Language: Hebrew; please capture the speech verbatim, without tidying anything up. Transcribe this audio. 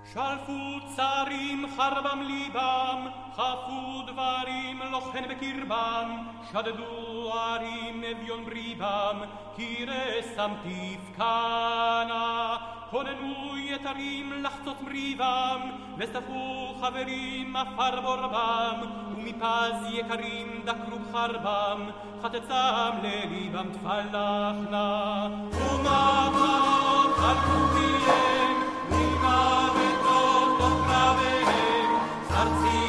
שלפו צערים חרבם ליבם, חפו דברים לא כן בקרבם, שדדו ערים אביון בריבם, כי רסם תפקנה. כוננו יתרים לחצות מריבם, וספו חברים עפר בורבם, ומפז יקרים דקרו בחרבם, חצצם לליבם תפלחנה. ומפות חלקו פיהם, ומוות לא תוך רביהם, סרצי